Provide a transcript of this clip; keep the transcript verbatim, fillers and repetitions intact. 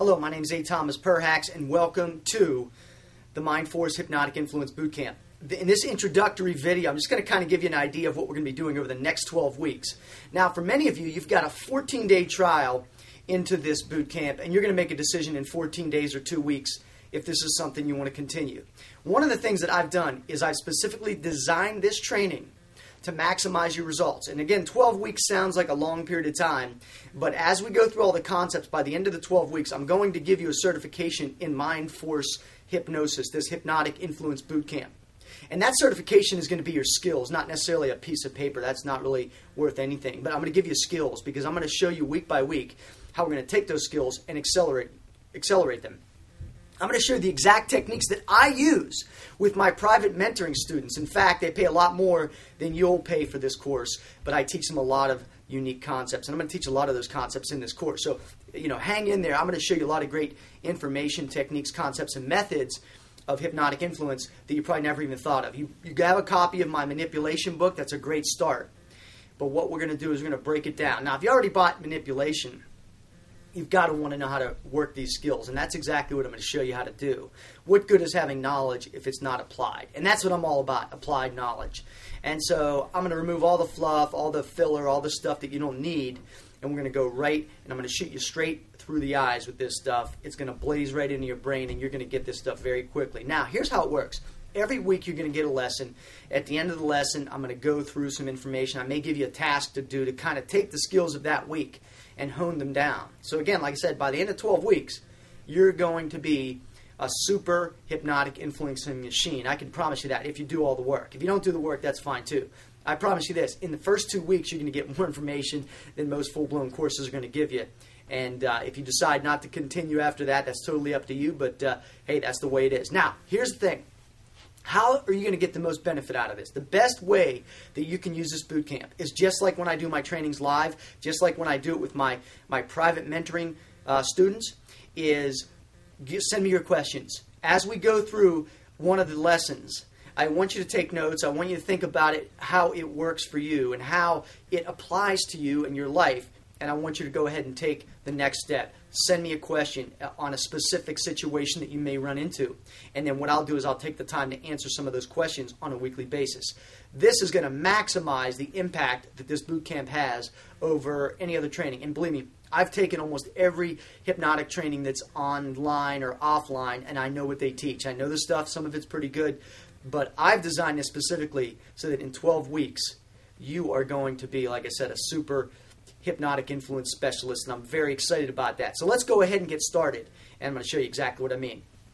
Hello, my name is A. Thomas Perhacs, and welcome to the Mindforce Hypnotic Influence Bootcamp. In this introductory video, I'm just going to kind of give you an idea of what we're going to be doing over the next twelve weeks. Now, for many of you, you've got a fourteen-day trial into this bootcamp, and you're going to make a decision in fourteen days or two weeks if this is something you want to continue. One of the things that I've done is I've specifically designed this training to maximize your results. And again, twelve weeks sounds like a long period of time, but as we go through all the concepts, by the end of the twelve weeks, I'm going to give you a certification in Mindforce Hypnosis, this Hypnotic Influence Bootcamp. And that certification is going to be your skills, not necessarily a piece of paper. That's not really worth anything. But I'm going to give you skills because I'm going to show you week by week how we're going to take those skills and accelerate, accelerate them. I'm going to show you the exact techniques that I use with my private mentoring students. In fact, they pay a lot more than you'll pay for this course, but I teach them a lot of unique concepts, and I'm going to teach a lot of those concepts in this course. So, you know, hang in there. I'm going to show you a lot of great information, techniques, concepts, and methods of hypnotic influence that you probably never even thought of. You, you have a copy of my manipulation book. That's a great start. But what we're going to do is we're going to break it down. Now, if you already bought manipulation, you've got to want to know how to work these skills, and that's exactly what I'm going to show you how to do. What good is having knowledge if it's not applied? And that's what I'm all about, applied knowledge. And so I'm going to remove all the fluff, all the filler, all the stuff that you don't need, and we're going to go right, and I'm going to shoot you straight through the eyes with this stuff. It's going to blaze right into your brain, and you're going to get this stuff very quickly. Now, here's how it works. Every week you're going to get a lesson. At the end of the lesson, I'm going to go through some information. I may give you a task to do to kind of take the skills of that week and hone them down. So again, like I said, by the end of twelve weeks, you're going to be a super hypnotic influencing machine. I can promise you that if you do all the work. If you don't do the work, that's fine too. I promise you this, in the first two weeks, you're going to get more information than most full-blown courses are going to give you. And uh, if you decide not to continue after that, that's totally up to you. But uh, hey, that's the way it is. Now, here's the thing. How are you going to get the most benefit out of this? The best way that you can use this boot camp is just like when I do my trainings live, just like when I do it with my, my private mentoring uh, students, is give, send me your questions. As we go through one of the lessons, I want you to take notes. I want you to think about it, how it works for you and how it applies to you in your life. And I want you to go ahead and take the next step. Send me a question on a specific situation that you may run into. And then what I'll do is I'll take the time to answer some of those questions on a weekly basis. This is going to maximize the impact that this boot camp has over any other training. And believe me, I've taken almost every hypnotic training that's online or offline, and I know what they teach. I know the stuff. Some of it's pretty good. But I've designed this specifically so that in twelve weeks, you are going to be, like I said, a super hypnotic influence specialist, and I'm very excited about that. So let's go ahead and get started, and I'm going to show you exactly what I mean.